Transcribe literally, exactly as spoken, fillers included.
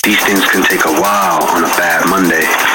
These things can take a while on a bad Monday.